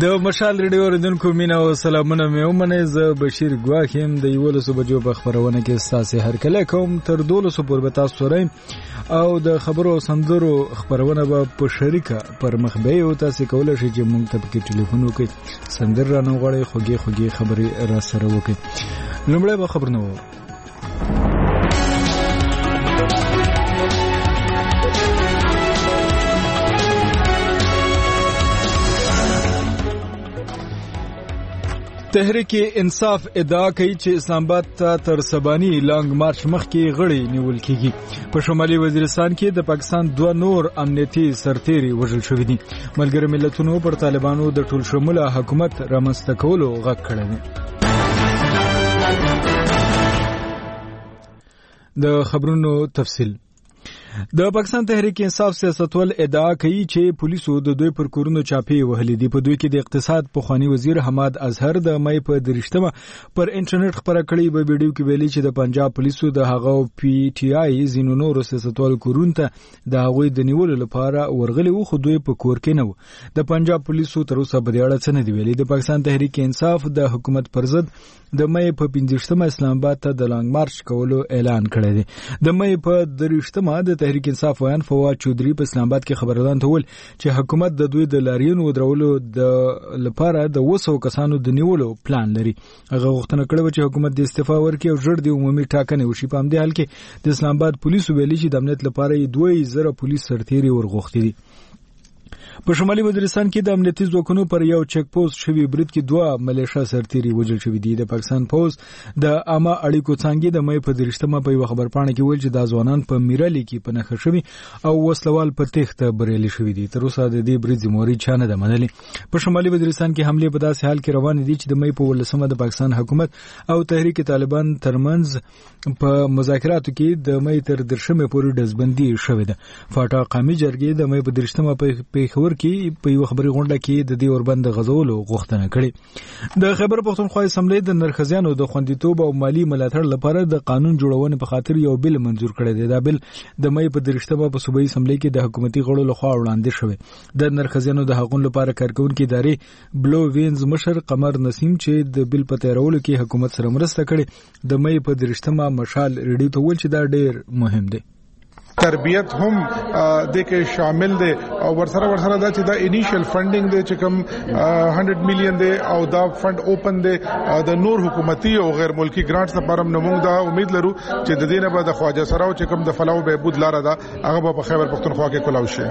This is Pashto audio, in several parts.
د مشال ریډیو اوریدونکو مینه او سلامونه مې ومنئ. زه بشیر ګواښ یم د 11 بجو په خبرونه کې ستاسو هرکله کوم تر 12 پورې به تاسو سره او د خبرو سندرو خبرونه به په شریکه پر مخ به یو تاسو کولای شئ چې مونږ ته په ټلیفون وکړئ سندر را نه غواړئ خوږې خبرې را سره وکړئ. لومړی به خبرونه وو. تحریک انصاف ادعا کوي چې اسلام آباد ته تر سباني لانګ مارچ مخکې غړي نیول کیږي. په شمالي وزیرستان کې د پاکستان 2 نور امنیتي سرتیري وژل شوي دي. ملګري ملتونو پر طالبانو د ټول شموله حکومت رامنځته کولو غږ کړی دی. د خبرونو تفصیل. د پاکستان تحریک انصاف سیاستوال ادعا کوي چې پولیسو د دوی پر کورونو چاپی وهلې دي. په دوی کې د اقتصاد پخوانی وزیر حماد اظهر د مې په 30مه پر انټرنیټ خبره کړې په ویډیو کې ویلي چې د پنجاب پولیسو د هغه پی ټی آی زینو نور سیاستوال کورون ته د هغوی د نیولو لپاره ورغلي وو، خو دوی په کور کې نه وو. د پنجاب پولیسو تر اوسه په دې اړه څه نه دی ویلي. د پاکستان تحریک انصاف د حکومت پر ضد د مې په 15مه اسلام آباد ته د لانګ مارچ کولو اعلان کړی دی. د مې په 30مه د تحریک انصاف ویان فواد چودري په اسلام آباد کې خبرداران ته ویل چې حکومت د دوی د لاریونو درولو د لپاره د 200 کسانو د نیولو پلان لري. هغه غوښتنه کړې چې حکومت د استعفا ورکړي او ژر د عمومي ټاکنې وشي. په همدې حال کې د اسلام آباد پولیسو ویلي چې د امنیت لپاره 2000 پولیس سرتیري ورغوښتي دي. په شمالي وزیرستان کې د امنیتي ځواکونو پر یو چک پوسټ شوی برید کې 2 ملیشیا سرتیري وژل شوي دي. د پاکستان پوز د عامه اړیکو څنګه د مې په 30مه په یو خبرپاڼه کې ویل چې د ځوانان په میرالي کې په نخښه شوي او وسلوال په تخته بریالي شوي دي. تر اوسه د دې برید ذمہواری چا نه ده منلې. په شمالي وزیرستان کې حمله په داسې حال کې روان دي چې د مې په 18مه د پاکستان حکومت او تحریک طالبان ترمنځ په مذاکراتو کې د مې تر 10مه پورې دزبندي شوې ده. فاټا قومي جرګې د مې په 30مه په خبر کې په یو خبري غونډه کې د دې اوربند غزولو غوښتنه کړې. د خیبر پښتونخوا اسمبلی د نرخزیانو د خوندیتوب او مالی ملاتړ لپاره د قانون جوړونې په خاطر یو بل منزور کړی دی. دا بل د مې په 30مه په صوبایي اسمبلی کې د حکومتي غړو لخوا وړاندې شوی. د نرخزیانو د حقوقو لپاره کارکونکو ادارې بلو وینز مشر قمر نسیم چې د بل په تیارولو کې حکومت سره مرسته کړې د مې په 30مه مشال ریډیو ته ویل چې دا ډیر مهم دی. تربیت هم د کې شامل دي او ورسره دا چې دا انیشل فندینګ دی چې کوم 100 میلیون دی او دا فند اوپن دی د نور حکومتي او غیر ملکی ګرانټس لپاره موږ دا امید لرو چې د دې نه بعد خواجه سره او چې کوم د فلاح او بهبود لار ده هغه په خیبر پښتونخوا کې کولاو شي.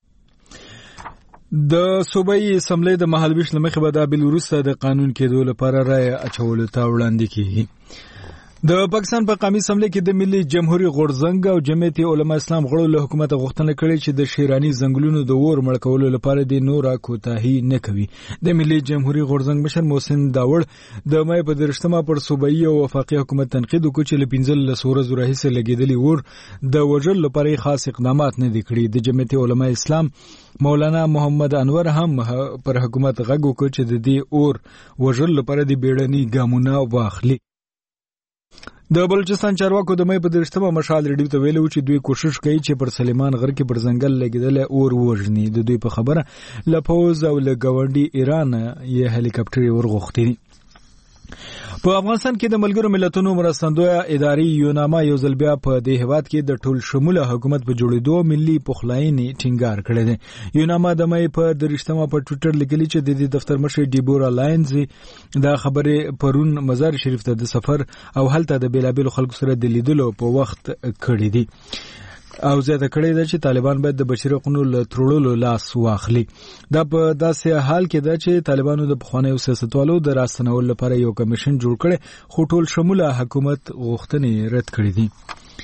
د صوبایي اسمبلی د مهالویش لمخې به د بل وروسته د قانون کېدو لپاره رائے اچولو ته وړاندې کیږي. د پاکستان په قومي اسمبلی کې د ملي جمهوریت غورځنګ او جمعیت علما اسلام غړو له حکومت غوښتنه کړې چې د شیرانی ځنګلونو د اور مړ کولو لپاره د نورا کوتاهي نه کوي. د ملي جمهوریت غورځنګ مشر محسن داوړ د مې په 30مه پر صوبایي او وفاقي حکومت تنقید وکړ چې ل 15 ورځې راهیسې لګیدلی اور د وژل لپاره خاص اقدامات نه دي کړی. د جمعیت علما اسلام مولانا محمد انور هم پر حکومت غږ وکړ چې د دې اور وژل لپاره د بیړني ګامونه واخلي. د بلوچستان چارواکو د مې په 30مه مشال ریډیو ته ویلو چې دوی کوشش کوي چې پر سلیمان غر کې پر ځنګل لګیدل اور وژني. د دوی په خبره لپوز او لګاونډي ایران یې هلیکاپټر ورغوښتي. په افغانستان کې د ملګرو ملتونو مرستندویه ادارې یوناما یو ځل بیا په دې هیواد کې د ټول شموله حکومت په جوړېدو ملي پخلاینې ټینګار کړی دی. یوناما د مې په 30مه په ټویټر لیکلي چې د دې دفتر مشر ډیبورا لاینز دا خبره پرون مزار شریف ته د سفر او هلته د بیلابیلو خلکو سره د لیدلو په وخت کړی دی او زیاته کړی دی چې طالبان باید د بشري حقوقو له تړلو لاس واخلي. دا په داسې حال کې ده چې طالبانو د پخوانیو سیاستوالو د راستنولو لپاره یو کمیشن جوړ کړي خو ټول شموله حکومت غوښتنې رد کړې دي.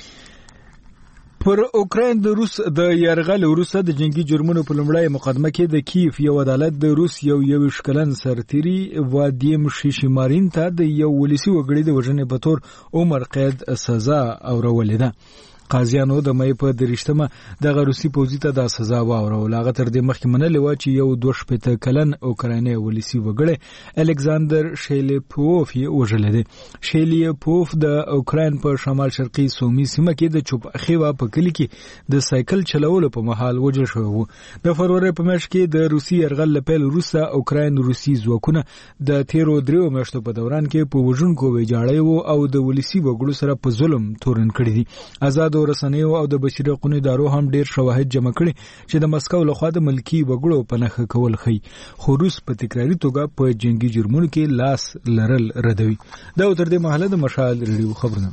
پر اوکراین د روس د یرغل وروسته د جنگي جرمونو په لومړی مقدمه کې د کیف یو عدالت د روس یو شکلن سرتیري وادیم شیشمارین ته د یو ولسی وګړي د وژنې په تور عمر قید سزا اورولې ده. قاضیانو د مې په 30مه د روسي پوځي ته د سزا واورول. هغه تر دې مخکې منلې و چې یو 2 کلن اوکرایني ولسی وګړی الکساندر شیلیپوف یې وژل دي. شیلیپوف د اوکراین په شمال شرقي سومي سیمه کې د چوپ اخیوا په کلی کې د سایکل چلولو په مهال وژل شو. د فروری په میاشت کې د روسي يرغل لپاره روسا اوکراین روسي ځواکونه د 13 میاشتو په دوران کې په وژونکو ویجاړیو او د ولسی وګړو سره په ظلم تورن کړی دي. آزاد رسنیو او د بشري حقوقو ادارو هم ډیر شواهد جمع کړي چې د مسکو لخوا د ملکی وګړو په نخښه کول خي، خو روس په تکراري توګه په جنگي جرمونو کې لاس لرل ردوي. دا تر دې مهاله د مشال ریډیو خبرونه.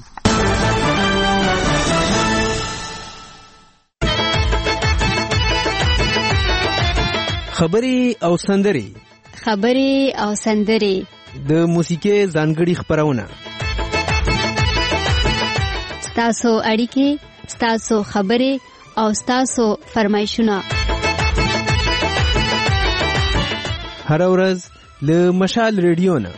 خبري او سندري د موسیقي ځانګړي خبرونه. ستاسو اړیکې، ستاسو خبرې او ستاسو فرمایشونه هر ورځ له مشال ریډیو نه.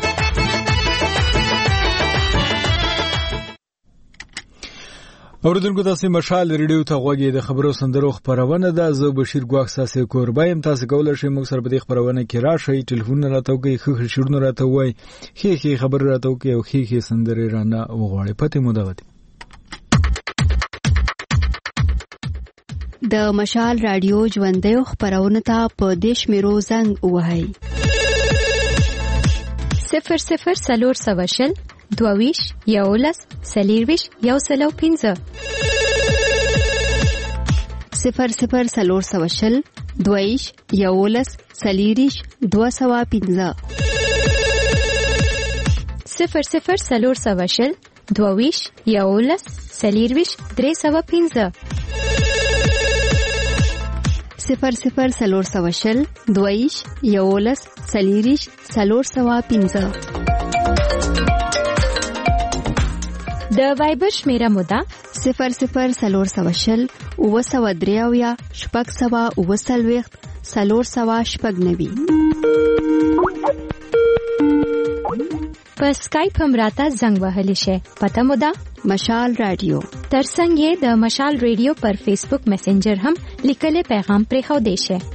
اوردونکو تاسو مشال ریډیو ته غوږی د خبرو سندرو خبرونه ده. زه بشیر ګواخ ساسه کوربایم. تاسو کولای شئ موږ سره په دې خبرونه کې راشئ. ټلیفون راته وکړئ، خو شیرونه راته وای، خې خبر راته وکړئ او خې سندرې رانه وغواړئ. پته مو ده د مشال رادیو ژوندۍ خبرونه ته په دیش میرو زنګ وهاي 00 22 یولس سلیرویش یو سلو 15 00 22 یولس سلیریش 215 00 22 یولس سلیرویش 315 00 22 یولس سلیریش 315 د وایبر شمیره موده 00 اوسودریاویا شپږ سوا اوسلويخت 390 په سکایپ هم راته زنګ وهلی شي. پته موده مشال رادیو. ترڅنګ یې د مشال ریډیو پر فیسبوک میسنجر هم لیکل پیغام پرې خو دی شي.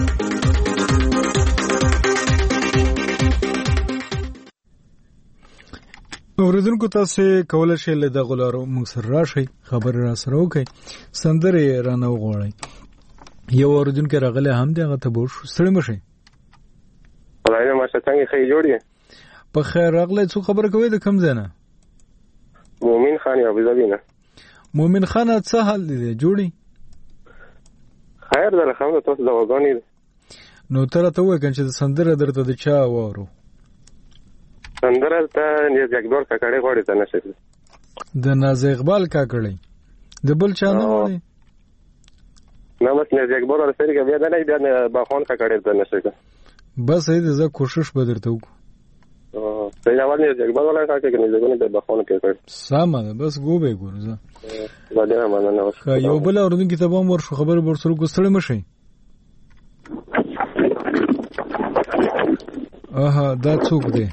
اوردونکو تاسو کولای شئ له دغه لارو موږ سره راشئ، خبر را سره وکړئ، سندرې رانه وغواړئ. یو اوردونکو راغله هم دغه ته بوش سره مشه. ولایته ما څنګه خې جوړی په خیر راغله. څو خبر کوي د کم ځنه؟ مومن خان یا بزبینه. مومن خان څه حال دی جوړی؟ خیر ده الحمدلله. تاسو دا وګونی نو تر ته وای کنه چې سندره درته د چا وورو؟ سندره ته نیاز اکبر کاکړی غوړی ته نشي. د ناز اقبال کاکړی د بل چا نه وای؟ نه بس نیاز اکبر سره کې بیا نه بیا باخون کاکړی ته نشي. بس دې زه کوشش به درته وکړم. ته اول نیاز اکبر ولا کاکړی نه ځګونه به باخون کې کړ. سمه بس ګوبه ګورځه. باندې مننه. یو بل اوردون کتابه مور شو خبر ورسره کوستړ مشي. دا څوک دی؟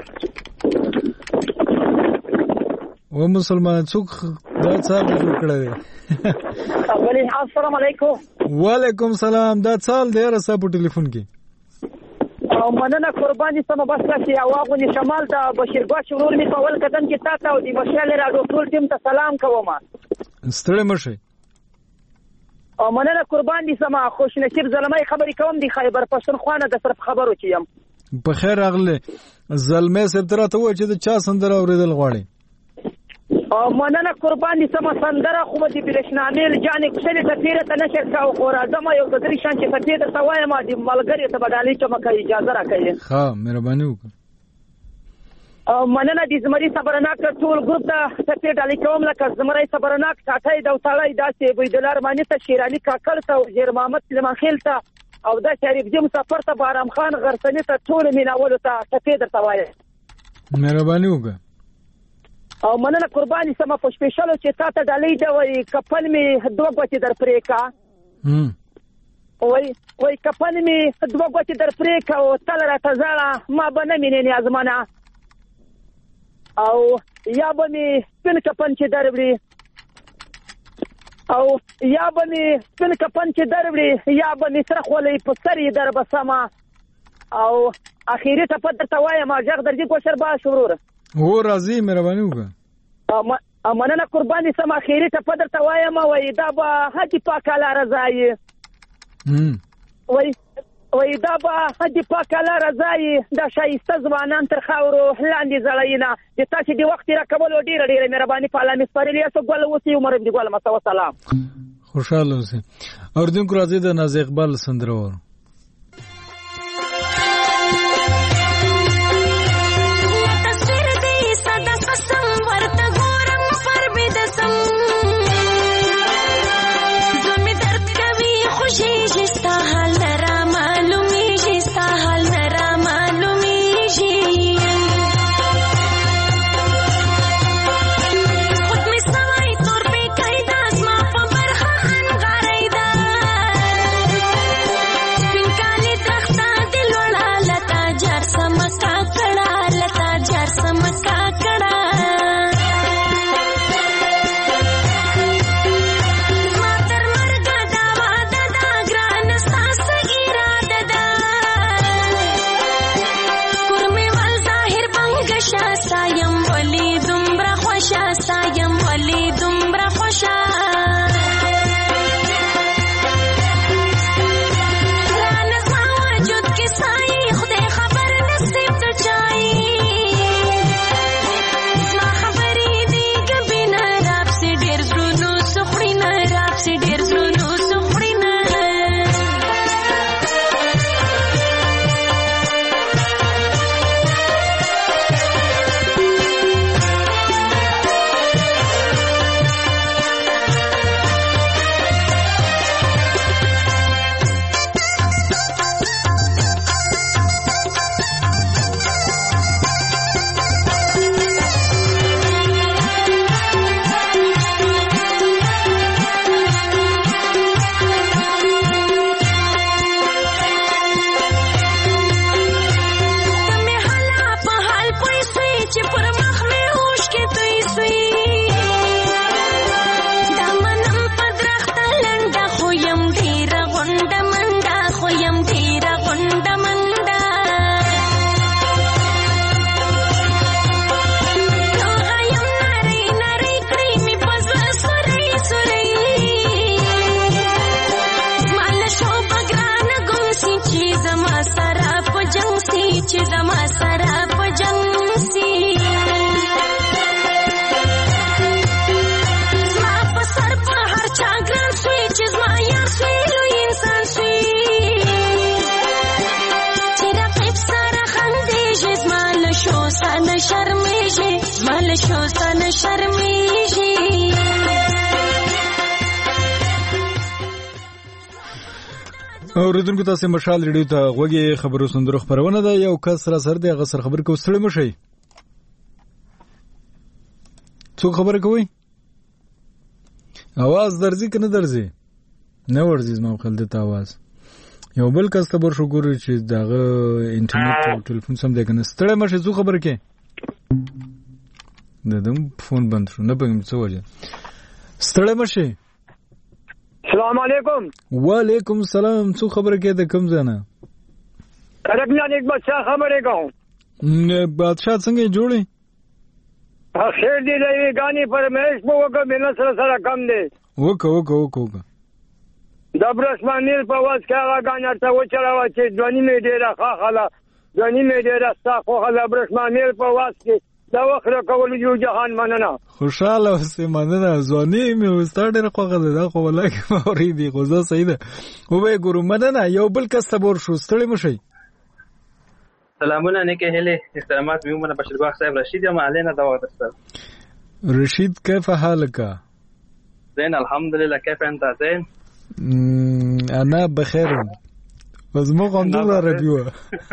و مسلمان څوک دا څه جوړ کړی دی؟ السلام علیکم. وعلیکم سلام. دا څال دی راسه په ټلیفون کې. مننه قرباني سم بس چې اواغونی شمال ته بشیر ګواش ورور می په ول قدم کې تاسو او د مشال راډیو ټول ټیم ته سلام کوم. ستړي مشه. مننه قرباني سم خوش نصیب زلمای خبرې کوم دی خیبر پښتونخوا د صرف خبرو چیم. په خیر راغله. زلمه سپتره ته و چې د چا سندره اوریدل غواړي؟ مننه قرباني سم سندره خو د برشنامل جانې کښلې ته تیره ته نشر کا او راځم یو د درې شان چې فتې د سوای ما د ملګری ته بدالي چې مکه اجازه راکړي. ها مهرباني وکړه. مننه د زمري صبرناک ټول ګروپ ته فتې ډالې کوم لکه زمري صبرناک ټاټای د وټړای داسې بيدلار مانی ته شیرالي کاکړ ته زیر محمد لمخیل ته او دا شریف دې مسافر ته بارام خان غرسنی ته ټول میناول ته فتې درته وایي. مهرباني وکړه. او مننه قرباني سم په سپیشالو چې تاسو ډالۍ دی وای کپل می دوه غوتی در پرې کا. وای کپل می دوه غوتی در پرې کا او تل را تزاله ما بنه مینې ازمانه او یا به می سپین کپن چې دربري او یا به مې سپین کفن چې دروړي یا به مې سره خولۍ په سر یې در بسمه او اخیری ټپه درته وایم غږ درځي کوشر باش وروره هو راځي مهرباني وکړه مننه قربان دي سم اخیری ټپه درته وایم وای دا به حج پاک الله رضا یې وای دا به حج پاک الله رضا یې دا شایسته ځوانان تر خاورو لاندې زړوینه د تاسو د وخت راکول ډیره ډیره مهرباني په الله مستری یاسو ګل وسی عمر دې ګل مسا والسلام خوشاله اوسئ اوردونکو راځي د ناز اقبال سندره ور اوریدونکو تاسو مشال ریډیو ته غوږی خبرو سندرو خبرونه ده یو کس را سر دی غسر خبر کو ستړي مشي څو خبر کوي आवाज درځي کنه درځي نه ورځي ما خلک ته आवाज یو بل کس ته بر شکر چې دغه انټرنیټ او ټلیفون سم دی کنه ستړي مشي څو خبر کې ددم فون بند شو نه پېم څه وجه ستړي مشي السلام علیکم وعلیکم السلام څو خبره کې د کوم ځنه کرکنا ایک بادشاہ خبره کوم بادشاہ څنګه جوړي خیر دی دی غانی فرمایش په وګه مینه سره کم دی وکه د برسمانیل په واس کې هغه غانر ته وچراوه چې ځواني مې ډیره خاله ځواني مې ډیره ساخو خاله برسمانیل په واس کې دا وخت کول یو جهان مننه خوشاله اوسې مننه ځواني مې وستار ډېر خوغه ده خو ولکه موري دی خو زه صحیح ده او به ګورو مننه یو بل کس ته بور شو ستړي مشي سلامونه نیکه هله احترامات میومنه بشرګاه صاحب رشید یم علينا دوا درسل رشید كيف حالك زين الحمد لله كيف انت زين انا بخير بس مو غندور راديو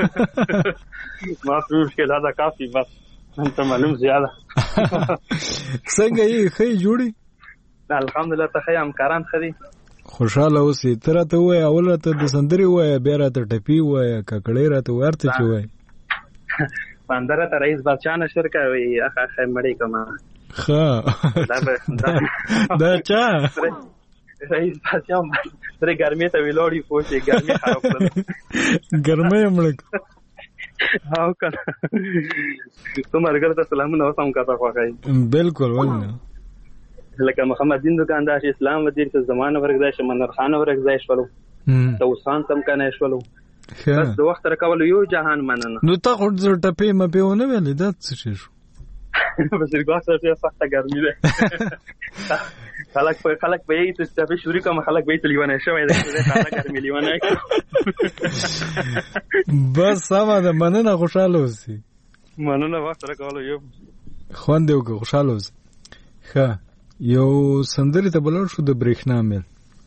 ما في مشكله هذا كافي بس انت معلوم زياده څنګه یې خې جوړي الحمد لله ته خیام کاران خدي خوشاله اوسې تر ته وای اول ته د سندري وای بیا راته ټپی وای ککړې راته ورته چي وای باندره ته رئیس بادشاہ نشر کوي اخه مړی کما دا چا رئیس باسیام درې ګرمې ته ویلوړی پوښي ګرمې خراب کړل ګرمه مړک هاو کنه تو مرګر ته سلامونه وسم کاته خوښای بالکل ولنه لکه محمد دین دکاندار اسلام وزیر ته زمانه ورګځای شمنر خان ورګځای شولو توسان تم کنه شولو بس د وخت راکول یو جهان مننه نو تا خو زړه ټپې مپه ونه ویلې دا څه شو بسیر ګاسه سخته ګرمي ده خلک په یې ته شوري کوم خلک به ته لیوانه شوی ده خلک ګرمي لیوانه بس سم ده مننه خوشاله اوسې مننه وخت راکول یو خوند یو خوشاله اوسې ښه یو سندري ته بلل شو د برېښنا مل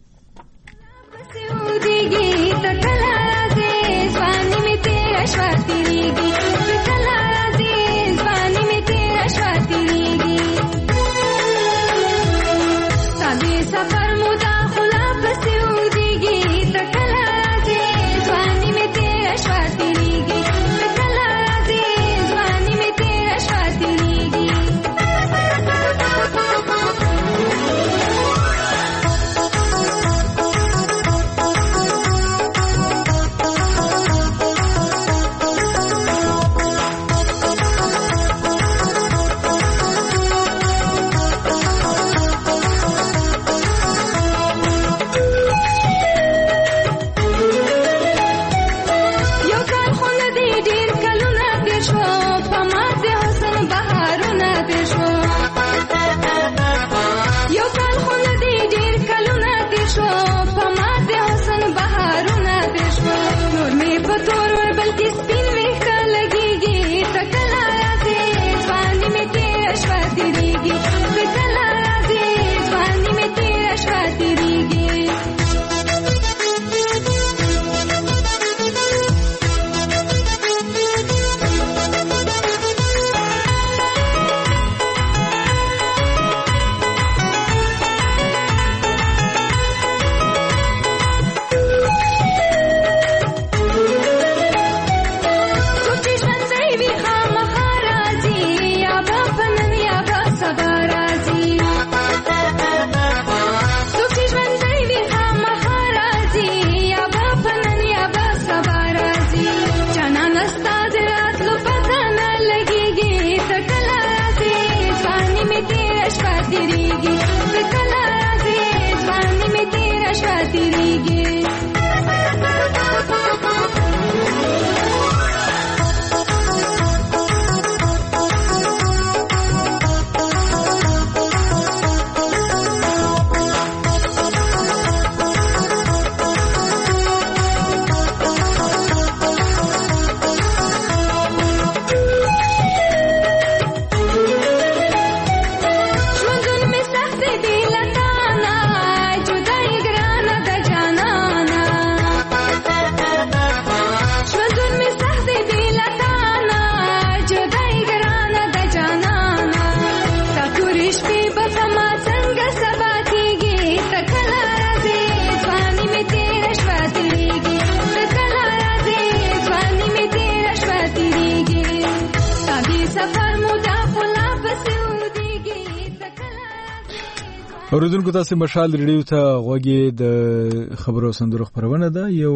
اوریدونکو تاسو مشال ریډیو ته غوږی د خبرو صندوق خبرونه ده یو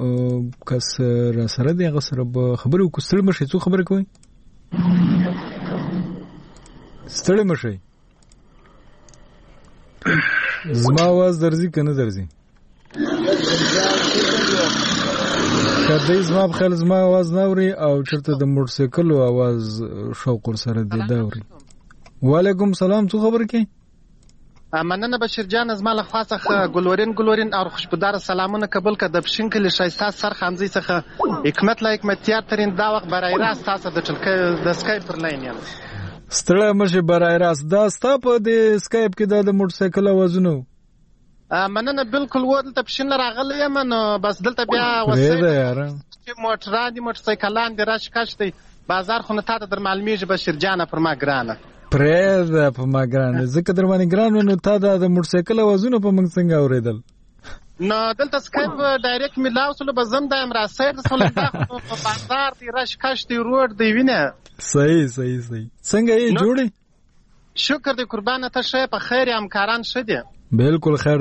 کس را سره دی غسر به خبرو کوستل مشه څو خبر کوي ستړي مشه زما आवाज درځي کنه درځي کله زما بخل زما आवाज ناوري او چرته د موټر سایکلو आवाज شوق سره دی داوري وعلیکم سلام څو خبر کوي مننه بشیر جان از مال خاصه ګلورین او خوشبودار سلامونه قبول کړه د پښین کلی شایسته سر خمزي څخه حکمت لا حکمتیار ترين دا وخت برای راست تاسو د سکایپ پر لاین یم ستړی مشه برای راست دا ستا په د سکایپ کې د موټر سایکل وازونو مننه بالکل ودلته پښین راغلی یم نو بس دلته بیا وسه موټر سایکلان د راش کاشتي بازار خو نه تاسو در معلومیږي بشیر جان پر ما ګرانه پرېده په ما ګرانه ځکه در باندې ګران نو تا د موټر سایکل وازونه په موږ څنګه اوریدل نو دلته سکایپ ډایرکټ میلاوسلو بزم د امرا سید سولنده په بازار دی راش کاشتي روډ دی وینه صحیح څنګه یې جوړي شکر دې قربانه ته شه په خیر همکاران شه دي بالکل خیر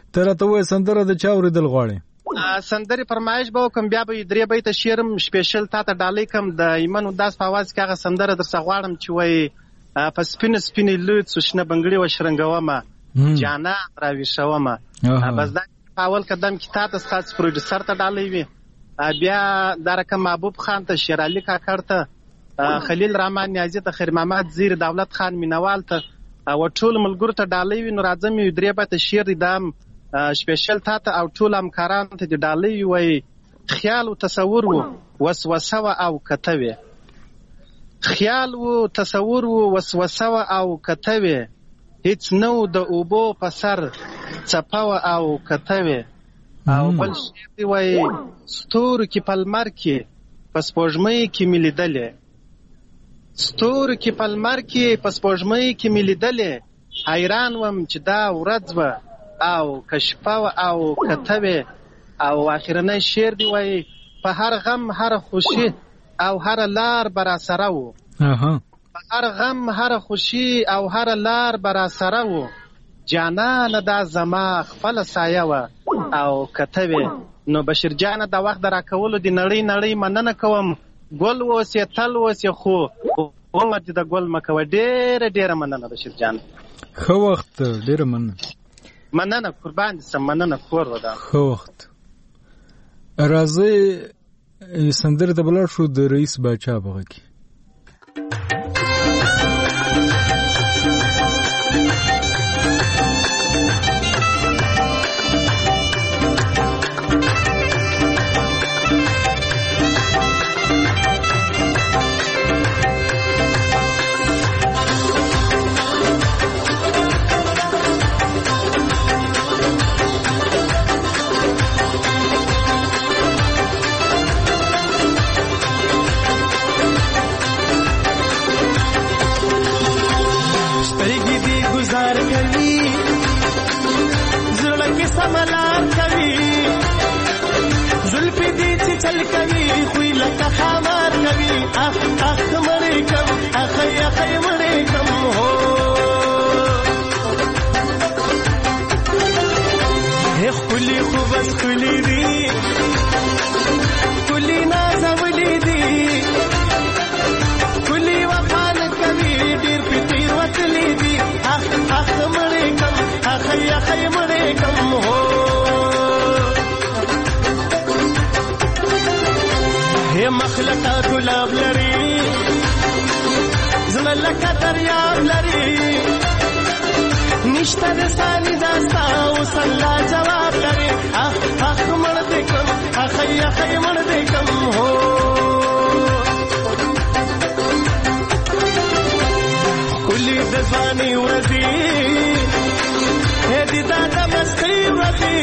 ته راته وایه سندره د چا اورېدل غواړې؟ سندرې فرمایش به وکړم، بیا به 3 بیته شعر هم سپیشل تا ته ډالۍ کړم د ایمن اوداس په اواز کې. هغه سندره درڅه غواړم چې وایي په سپینو سپینې لوڅو شنه بنګړي وشرنګومه جانان راویښومه. بس دا په اول قدم کې تا ته ستاسو پروډوسر ته ډالۍ وي، بیا دا رقم محبوب خان ته، شیر علي کاکړ ته، خلیل رحمان نیازي ته، خیر محمد زیر، دولت خان مینوال ته او ټول ملګرو ته ډالۍ وي. نو راځم یو 3 بیته شعر دی دا سپیشل تا ته او ټول همکارانو ته د ډالۍ وي. خیال و تصور و وسوسه و او کته وي، خیال و تصور و وسوسه و او کته وي، هیڅ نو د اوبو په سر څپه و او کته وي. او بل شعر دی وایي ستورو کې په لمر کې په سپوږمۍ کې مې لیدلې، ستورو کې په لمر کې په سپوږمۍ کې مې لیدلې، حیران وم چې دا ورځ به او کشفه و او کته وي. او اخرنی شعر دی وایي په هر غم هر خوشي او هر لار به راسره و، په هر غم هر خوشي او هر لار به راسره و، جانانه دا زما خپله سایه وه او کته وي. نو بشیر جانه د وخت د راکولو د نړۍ نړۍ مننه کوم، ګل اوسې تل اوسې خو عمر دې د ګل مه کوه. ډېره ډېره مننه بشیر جان، ښه وخت، ډېره مننه قربان دې سم، مننه کور ودا ښه وخت. راځئ سندرې ته بلاړ شو د رئیس باچا په غږ کې. چل کوي خوی لکه خامار کوي، اخ اخ مړې کم اخی اخی مړې کم هو هی خلی خو بس خلی دی خلی نازولی دی خلی وفان کوي ډیر پتیر وتلی دی، اخ اخ مړې کم اخی اخی مړې کم هو مخلقه گلاب لري زړه لکه دریاب لري، نشته د ثاني داستا اوس الله جواب لري، اخ اخ مړ دې کم اخی اخی مړ دې کم هو کلی د ځواني ورځي هدي دا د مستۍ ورځي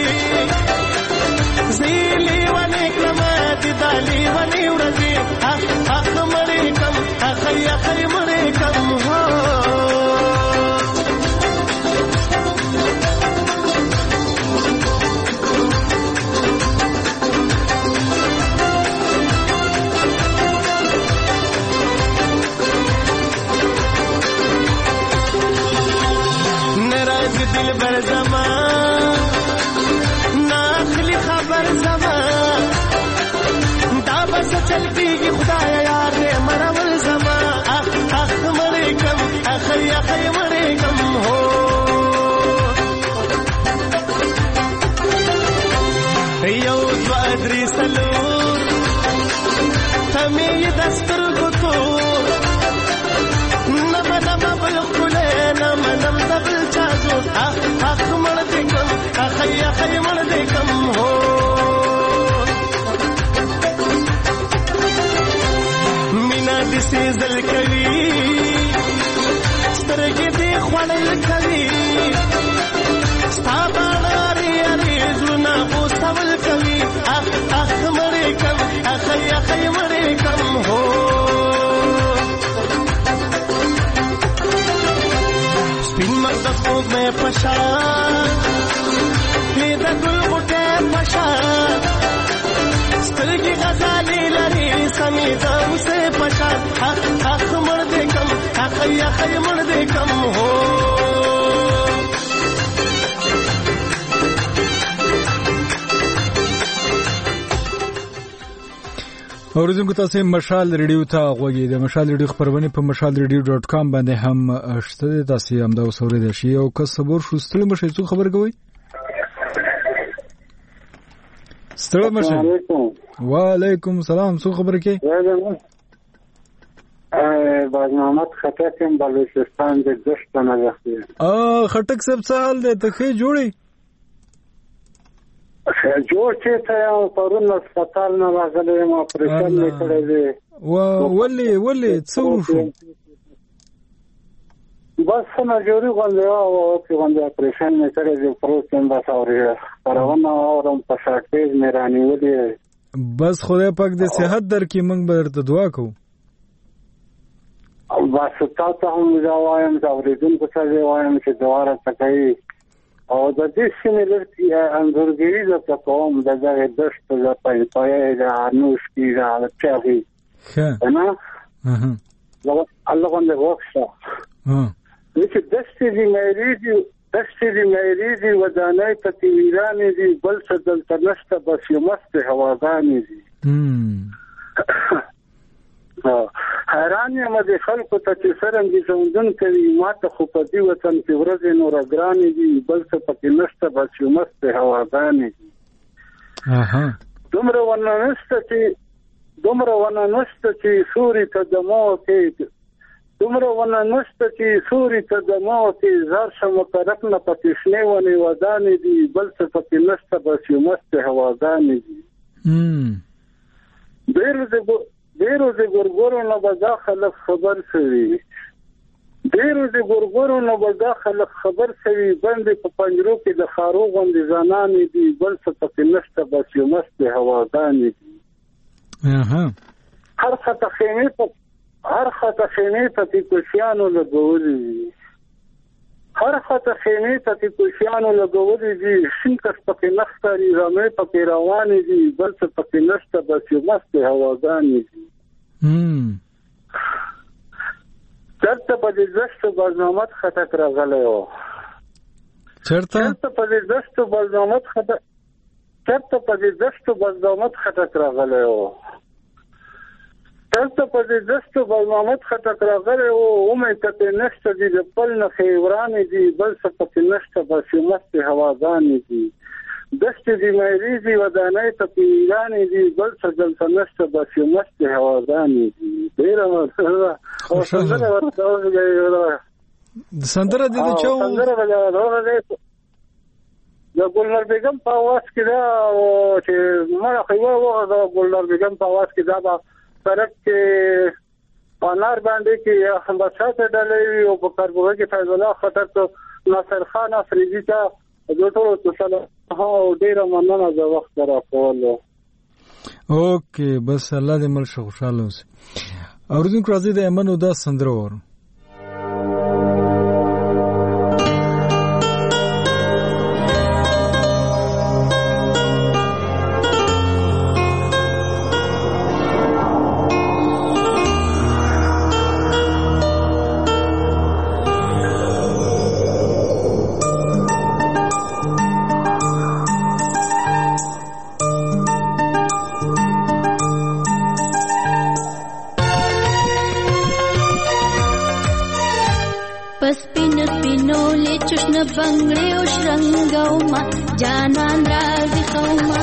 زیلی ونی کلمات دالی ونی ورزی اخ اخ مړې کم اخی اخی مړې کم هو نراز دل بر زمان ناخلی خبر زمان دا بس چل کیږي خدایا یار دې مرول زما اخ اخ مړې کم اخی اخی مړې کم هو یو دوا درې سلور تمې دستر ګوتو نمنم بل خله نمنم دبل چازو اخ اخ مړ دې کم اخی اخی مړ دې کم هو مینا دې سیزل کوي سترګې دې خوړل کوي ستا باندې اړې زونه اوسول کوي اخ اخ مړې کم اخی اخی مړې کم هو سپین مرد خوب میں پشان پیدا گل غٹے پشان سترگی غزالی لری سمیدم سے پشان اخ اخ مرد کم اخی اخی مرد کم ہو اوریدونکو تاسو مشال ریډیو ته غوږی د مشال ریډیو خبرونه په mashalradio.com باندې هم شته. تاسو هم دا اوسورید شي او که صبر شو ستړي مشه څو خبر کوي. ستړي مشه. وعلیکم السلام څو خبر کوي. باز محمد خټک هم بلوچستان د دشت نه راځي. خټک صاحب څه حال دی ته ښه جوړی؟ جوړ چې ته پرون هسپتال نه راغلی ما اپریشن نه کړی دی. ولې څه وشو؟ بس ناجوړي غونډه او چې غونډه اپریشن نه کړی دی پروتین بس اوري پرونه اورم په شاکېز مې رانیولې. بس خدای پاک دې صحت درکړي موږ به درته دعا کوو. بس تاسو هم دا وایم چې اوریدونکو ته وایم چې دعا راته کوي او د دې سیمې لري انځورګری د کوم د دغه دشت د پایپای د انوش کی د چاغي نه الله باندې وښه چې دشت دې مېریږي ودانای په تیرانې دي بل څه دلته نشته بس یو مست هواګانې دي. حیران یم د خلکو ته چې څرنګه ژوندون کوي ماته خو په دې وطن کې ورځې نور ګرانې دي بل څه پکې نشته بس یو مست هواګانې دي. دومره ونه نشته چې سوري ته دمو کې زار شم طرف نه پکې شنې ونې ودانې دي بل څه پکې نشته بس یو مست هواګانې دي. ډیرو د ګورګورو نه به دا خلک خبر شوي باندې په پنجرو کې د خارو غوندې ځانانې دي بل څه پکې نشته بس یو مست هواګانې دي. هر خطه خیمې پکې کوشیانو لګولې دي شین کس پکې نختاري رمې پکې روانې دي بل څه پکې نشته بس یو مست هواګانې دي. چرته په دې دشتو باز محمد خټک راغلی و. چرته په دې دشتو باز محمد خټک راغلی و اومې کته نشته دي د پل نه خیورانې دي بل څه پکې نشته بس یو مست هواګانې دي. دشت دې مېریږي ودانای ته پیرانې دي بل څه دلته نشته بس یو مست هواګانې دي. ډېره سندره دې چا د ګلنار بیگم په आवाज کې دا چې مړه خو د ګلنار بیگم په आवाज کې دا سرک کې پانار باندې کې همبسات ډلې او په کارګو کې فیض الله خطر ته ناصر خان افریدي ته د ټولو تصالح ډیره مننه د وخت راکولو. اوکې بس الله دې مل خوشاله اوسه. اوریدونکو راځي د ایمن او د سندره ورو. بنگړې او شرنګوما جانان راځي خوما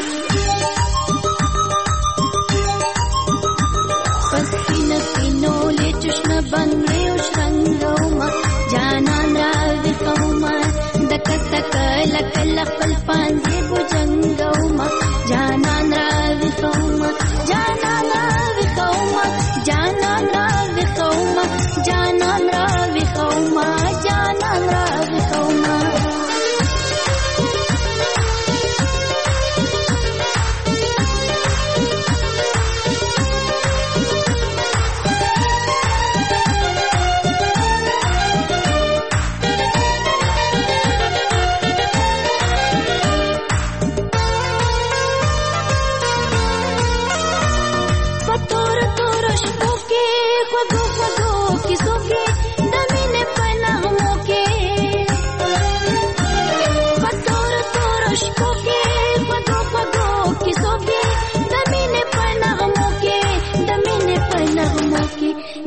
پسینه پینولې چشمه بنگړې او شرنګوما جانان راځي خوما دک تک لک خپل پانځي بوجنګوما جانان راځي خوما جانان راځي خوما جانان راځي خوما جانان راځي خوما جانان راځي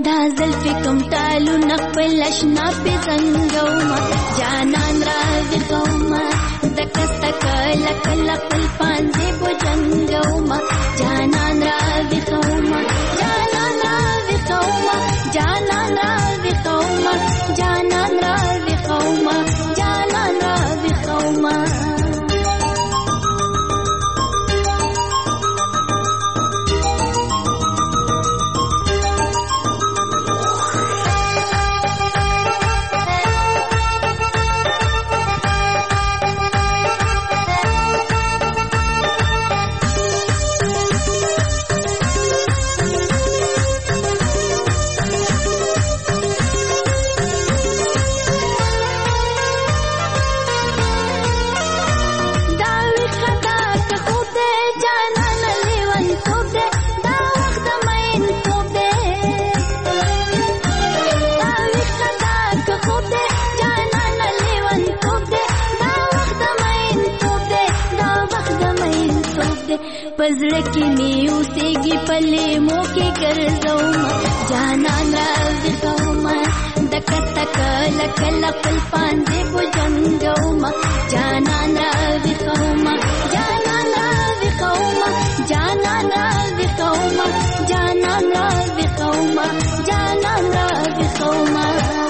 دا زلفې کوم ټالونه خپل اشنا پې زنګومه جانان راویښومه دکه سکه لکه خپل پانځې بوجنګومه جانان راویښومه جانان راویښومه جانان راویښومه جانان راویښومه جانان راویښومه پزړه کې مې اوسېږي پلې مو کې ګرځومه جانان راویښومه دکه تکه لکه خپل پانځې بوجنګومه جانان راویښومه جانان راویښومه جانان راویښومه جانان راویښومه جانان راویښومه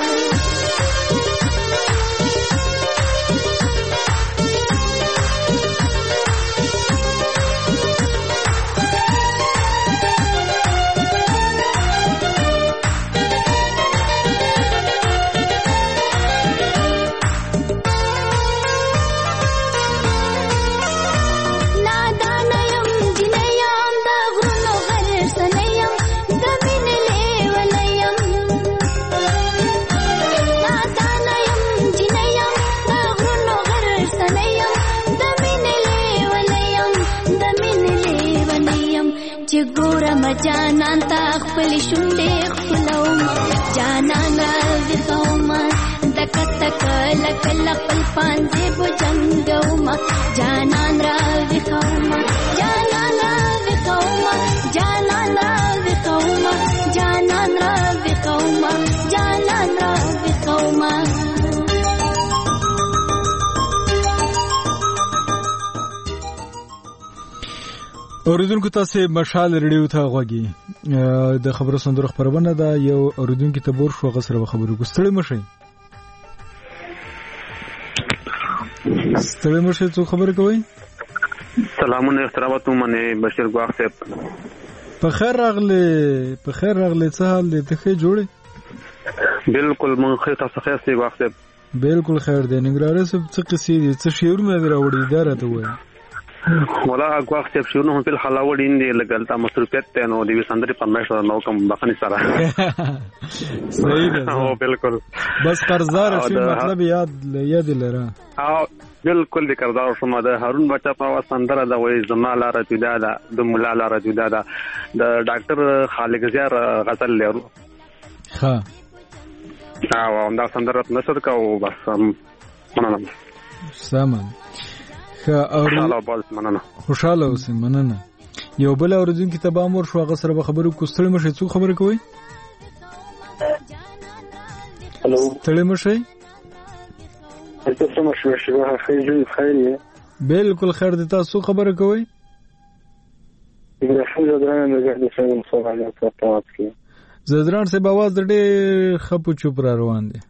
جانان تا خپل شونډې خپلومه جانان راویښومه دکه تکه لکه خپل پانځې بوجنګومه جانان راویښومه جانان راویښومه جانان راویښومه جانان راویښومه جانان راویښومه اوریدونکو تاسو مشال ریډیو ته غوږی د خبرو صندوق خبرونه ده یو اوریدونکو ته بور شو غسر خبرو ګستړی مشي ستړی مشي څه خبر کوي سلامونه احترامات منه بشیر ګواخ صاحب په خیر راغله څه حال دې ته جوړه بالکل مون خیر تاسو خیر سي ګواخ صاحب بالکل خیر دی نګراره سب څه قصې دي څه شعرونه راوړي اداره ته وایي ولا ګواخ صاحب شنو هم په حلاوه دي لګلتا مصروفیت ته نو دی سندري پرمیشور نو کوم بخني سره صحیح ده او بالکل بس قرضدار شي مطلب یاد لره بالکل د قرضدار شوم د هارون بچا په سندره د وې زما لاره جدا ده د مولا لاره جدا ده د ډاکټر خالق زیار غزل لرو ها او دا سندره نشد کا او بس مننه سامان خوشاله اوسئ مننه یو بل اوریدونکو ته به امر شو هغه سره به خبرو کوستړی مشه څو خبره کوي هلو تړی مشه تاسو مشه شبه خیر بالکل خیر دي تاسو خبره کوي زدران سے بواز دې خپو چوپ را روان دي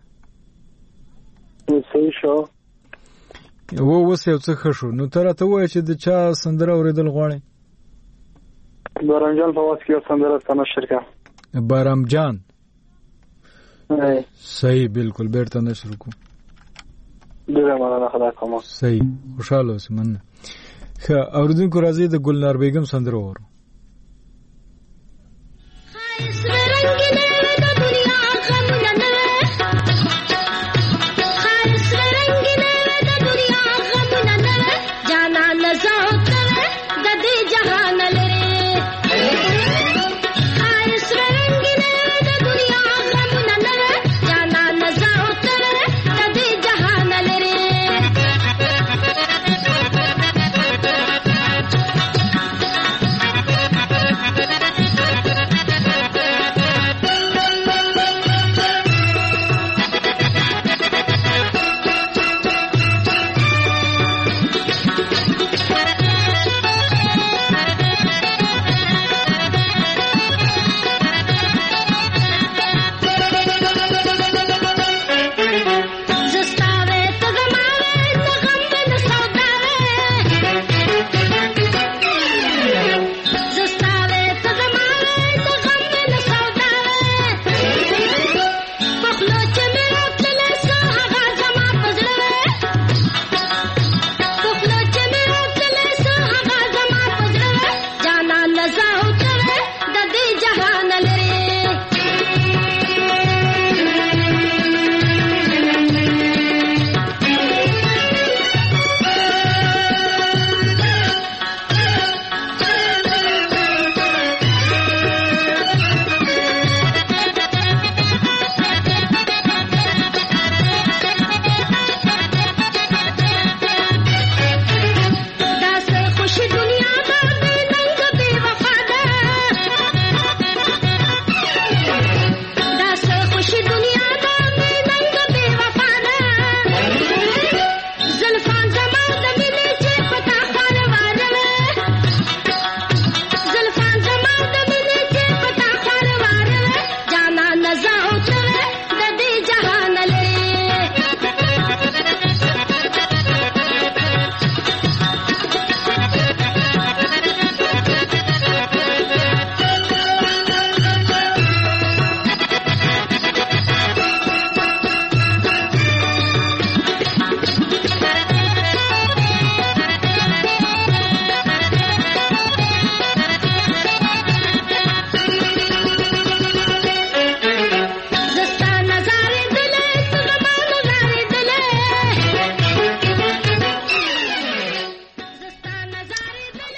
صحیح شو ووس یو څه خشو نو تر ته وای چې د چا سندره اوریدل غواړي بارمجان په واس کې سندره ستنه شرکا بارمجان صحیح بالکل بیرته نشر کو ډیره مننه خدا کوم صحیح خوشاله اوسئ مننه ښه اوریدونکو راځي د ګلنار بیگم سندره وورو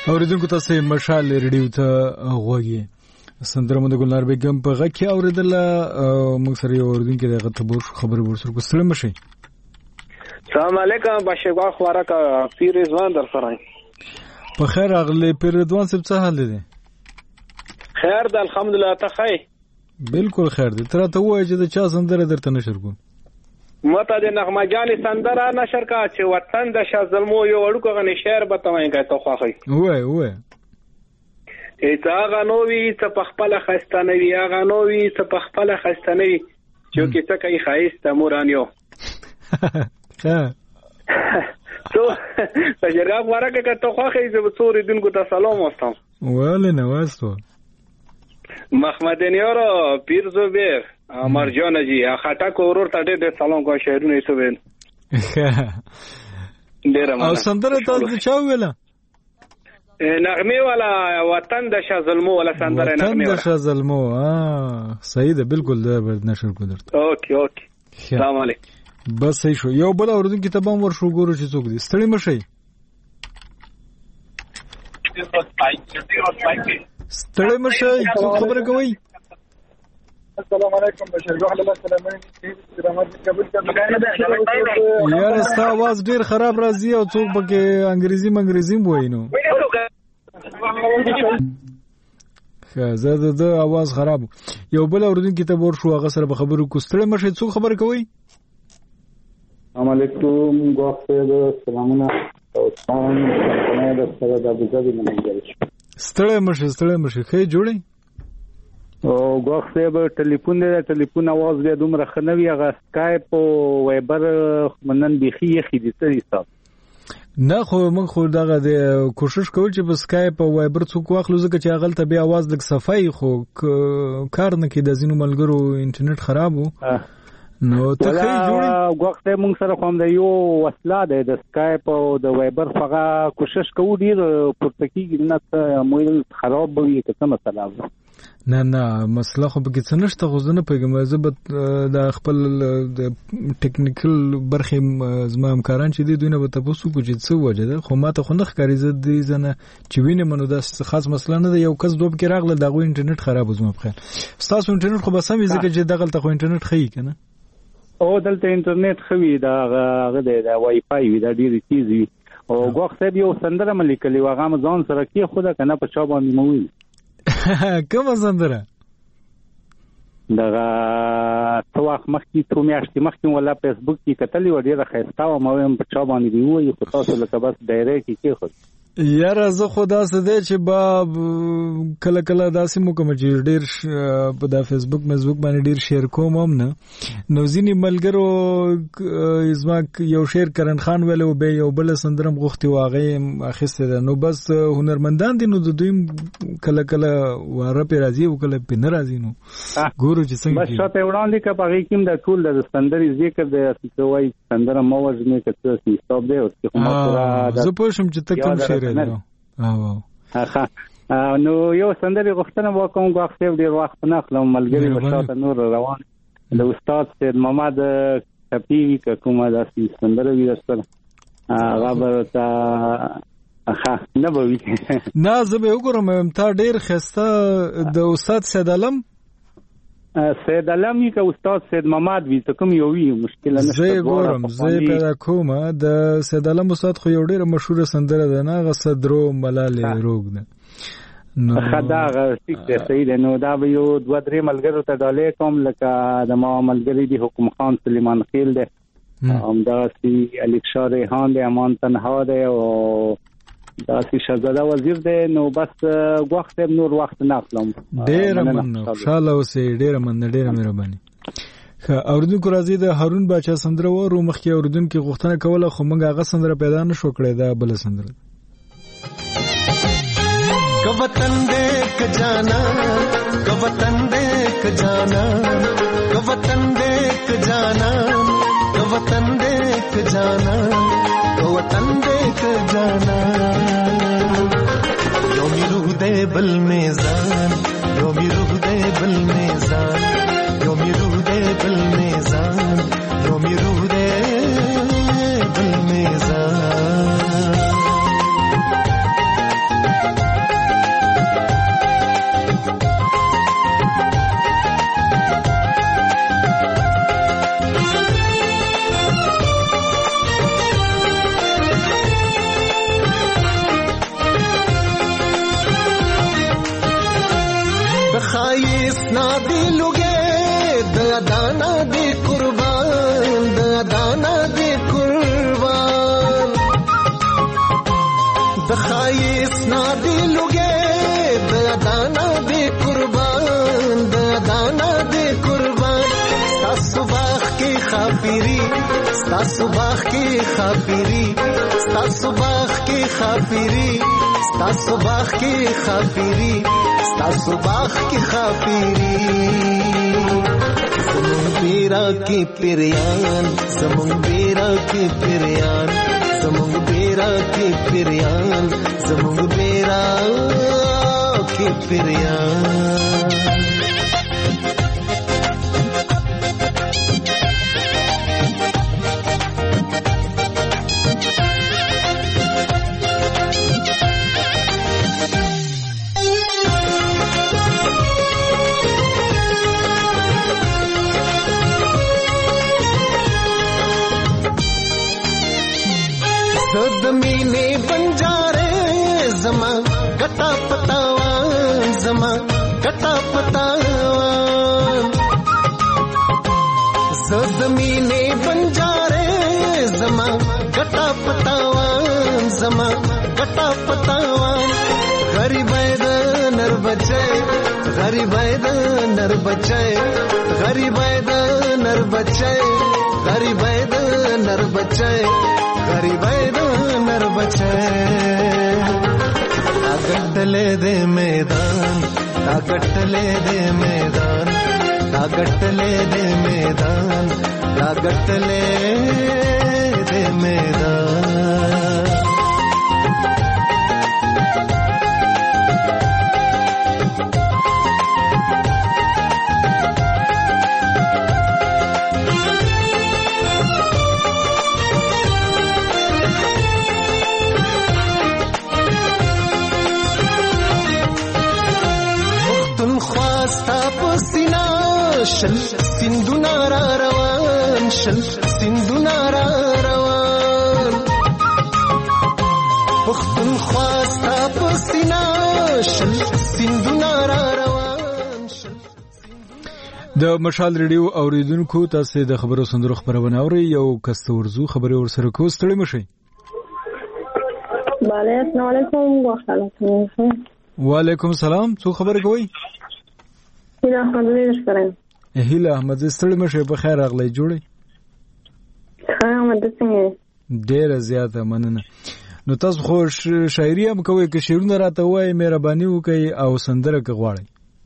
اوریدونکو تاسو مشال ریډیو ته غوږی سندره مو د ګلنار بیگم په غږ کې اوریدل موږ سره یو اوریدونکو دغه تبور خبر ورسره کوستل مشي. السلام علیکم بشګا خواره کا پیر رضوان در سره. په خیر اغلی پیر رضوان صاحب څه حال دی؟ خیر ده الحمدلله ته خی. بالکل خیر دی. تر ته وای چې د چا سندره درته نشر کوم. مته د نغمه جان سندره نشر کا چې وطن د شازلمو یو وړوکو غنی شعر به توای کا ته خوخی. وای ته هغه نو وی ته پخپل خستانوي هغه نو وی ته پخپل خستانوي چې کی ته کوي خایست مورانیو. ها تو تجربه ورکه که ته خوخی زه به څوري دونکو ته سلام واستم. وله نواسو محمد نیارو پیر زبیر مرجان جی خټک اورور ته ډېر سلام کوم شهرونه ته وین. ډېر او سندره تاسو چا ویلا؟ نغمه والا وطن د شازلمو ولا سندره نغمه وطن د شازلمو. صحیح ده بالکل ده نشر کو درته. اوکې السلام علیکم. بس صحیح شو. یو بل اوردونکو ته بم ورشو ګورو چې څوک دي. ستړي مشي ستړي مشي څوک خبره کوي؟ السلام علیکم بشرګو الله سلامونه یار ستا आवाज ډیر خراب راځي او څوک پکې انګریزي وایي نو زه د आवाज خراب. یو بل اوردونکو ته ورشو هغه سره به خبرو کو. ستړي مشي څوک خبره کوي؟ السلام علیکم ګوښه سلامونه او څنګه د سره د ابوظبي منځل. ستړي مشي خې جوړي او ګوښه به ټلیفون आवाज به دومره خنوي هغه اسکایپ او وایبر منن بيخي دي څه حساب نه خو موږ خو دغه د کوشش کوو چې په اسکایپ او وایبر څوک واخلو ځکه چې هغه ته به आवाज لږ صفای خو کار نه کې د زینو ملګرو انټرنیټ خراب وو نو ته خې جوړي وخت مونږ سره کوم د یو وسلا د اسکایپ او د وایبر څخه کوشش کوو ډیر پورتکیږي نه موږ خراب وي که څه مسله نه مسله خو به څه نشته خو زنه پیګم زه به د خپل د ټیکنیکل برخې زما همکاران چې دوی نه به تاسو کو چې څه وجه ده خو ماته خو نه ښکاري زه دې زنه چې وینم منو دا خاص مسله نه ده. یو کس دوب کې راغله دغه انټرنیټ خراب زما په خیر. تاسو انټرنیټ خو به سم ځکه چې دغه ته خو انټرنیټ خې کنه او دلته انټرنیټ خوي دا هغه د وای فای وی دا ډیره چیز وی او غوښته یو سندره ملکلی واغه ځان سره کې خوده کنه په چا باندې موي کومه سندره دا توخ مخکې ته میاشتې مخکې ولا فیسبوک کې کتلې و ډیره خسته و مو هم په چا باندې دی وی خو تاسو لکه بس ډایرکټ کې خو یاره زه خدا سده چې با کله داسې مو کوم چې ډیر په دا فیسبوک باندې ډیر شیر کوم هم نه نو ځینې ملګرو زما یو شیر کرن خان ویلو به یو بل سندرم غوښتي واغې اخیسته ده نو بس هنرمندان دي نو د دوی کله واره په راځي او کله په نه راځي نو ګورو چې څنګه بس شاته وړاندې کا پغې کوم د ټول د سندري ذکر د کوي سندره مو ورځنه کته حساب دی او چې کومه زه په شم چې تکم شیر نو یو سندري غوښتنه وکوم غوښته ډیر وخت نه خلم ملګری وشاته نور روان د استاد سید محمد کپیوی کومه داسې سندره وی درسره غابر تا نه بوي نه زه به وګورم تا ډیر خسته د استاد سید علم که استاد سید محمد وی ته کوم یو وی مشکل نه زه ګورم زه پیدا کوم د سید علم استاد خو یو ډیر مشهور سندره ده نه غصدرو ملاله روغ ده نو خداغه ټیک صحیح ده نو دا به یو دوه درې ملګرو ته ډالې کوم لکه د ما ملګری دی حکم خان سلیمان خیل ده دا سی الک شاه ریحان ده امان تنها ده او دا سی شهزاده وزیر ده نو بس وخت نور وخت نه اخلم ډیر من انشاءالله اوسې ډیر مهرباني اوردونکو راځي د هارون باچا سندره ورو مخکې اوردونکو غوښتنه کوله خو موږ هغه سندره پیدا نشو کړې دا بل سندره वतन देख जाना वतन देख जाना वतन देख जाना वतन देख जाना वतन देख जाना यो मेरू दे बल में जान यो मेरू दे बल में जान यो मेरू दे बल में जान यो मेरू दे बल में जान دانا دی قربان دا دانا دی قربان د خایس نا دی لوګې دا دانا دی قربان دا دانا دی قربان ستاسو باغ کې خاپيري ستاسو باغ کې خاپيري ستاسو باغ کې خاپيري ستاسو باغ کې خاپيري ستاسو باغ کې خاپيري زمون بیرا کې پریان زمون بیرا کې پریان زمون بیرا کې پریان زمون بیرا کې پریان दमीने बंजारे जमा गटा पतावान जमा गटा पतावान जमीने बंजारे जमा गटा पतावान जमा गटा पतावान गरीब नर बचे गरीब नर बचे गरीब नर बचे गरीब नर बचे गरीब नर बचे ताकटले दे मैदान ताकटले दे मैदान ताकटले दे मैदान ताकटले दे मैदान شل سندونا را روان شل سندونا را روان پختون خواستا پسینا شل سندونا را روان د مشال ریډیو اوریدونکو تاسو د خبرو سندرو خبرونه اوري یو کستورزو خبري ورسره کوستړی مشي السلام علیکم وعلیکم السلام څو خبر کوي هیله احمد زه هیله احمد ستړي مشه په خیر راغلی جوړي احمد څنګه ډیر زیاته مننه نو تاسو خو شاعري هم کوي که شعرونه راته وایي مهرباني وکړئ او سندره کې غواړئ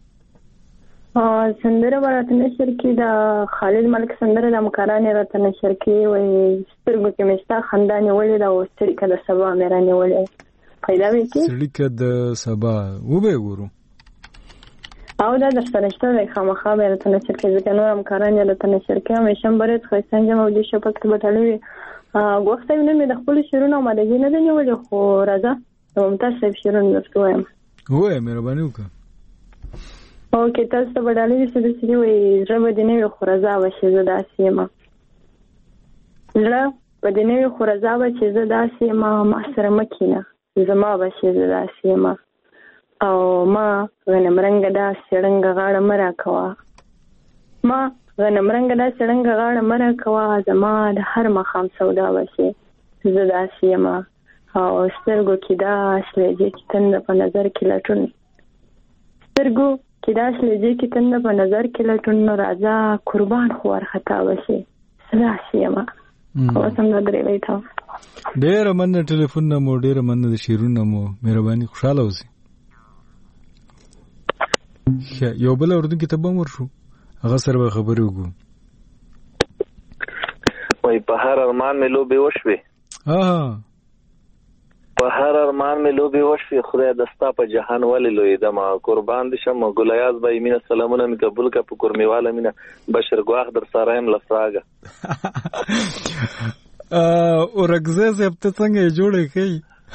سندره راته نشر کې د خالد ملک سندره د مکرانې راته نشر کې وایي سترګو کې مستا خندانې ولې دا ستړي کده سبا مېرانې ولې پیدا وي کې ستړي کده سبا وبه ګورو او دا در سرشته دی خامخا به راته نشر کې ځکه نور هم کارانې راته نشر کې همیشه برید ښایسته انجام او دې شپه کې بټالوي غوښته یې نه مې د خپلو شعرونو آمادګي نه ده نیولې خو راځه د ممتاز صاحب شعرونه درته وایم ووایه مهرباني وکړه اوکې تاسو ته به ډالۍ داسې داسې دي وایي زړه به دې نه وي خو رضا به چې زه داسې یم زړه به دې نه وي خو رضا به چې زه داسې یم ما سره مه کښېنه زما به چې زه داسې یم او ما غنمرنګه داسې ړنګه غاړه مه راکوه ما غنمرنګه داسې ړنګه غاړه مه راکوه زما د هر ماښام سودا به چې زه داسې یم او سترګو کې داسې لهجې کې تنده په نظر کې لټون سترګو کې داسې لهجې کې تنده په نظر کې لټون نو راځه قربان خو وارخطا به چې زه داسې یم اوس هم دا درېلی ته ډېره مننه ټلیفون نه مو ډېره مننه د شعرونه مو مهرباني خوشحاله اوسئ یو بل اردن کې تبم ورشو هغه سره به خبرې وکړو وای په هر ارمان مې لوبې وشوې په هر ارمان مې لوبې وشوې خدای دستا په جهان ولې لوی دما قربان دي شم ګلیاز به مینه سلامونه مې قبول کا په کورمیواله مینه بشر ګواخ در سره هم لفراګه اورګزه زه په څنګه جوړې کړي